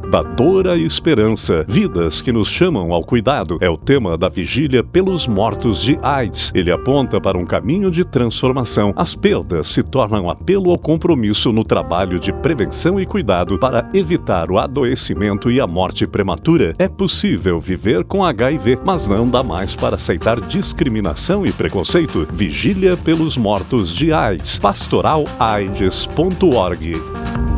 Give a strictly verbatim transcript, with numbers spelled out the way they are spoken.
Da dor à esperança, vidas que nos chamam ao cuidado, é o tema da Vigília pelos Mortos de AIDS. Ele aponta para um caminho de transformação. As perdas se tornam apelo ao compromisso no trabalho de prevenção e cuidado para evitar o adoecimento e a morte prematura. É possível viver com H I V, mas não dá mais para aceitar discriminação e preconceito. Vigília pelos Mortos de AIDS. pastoral aids ponto org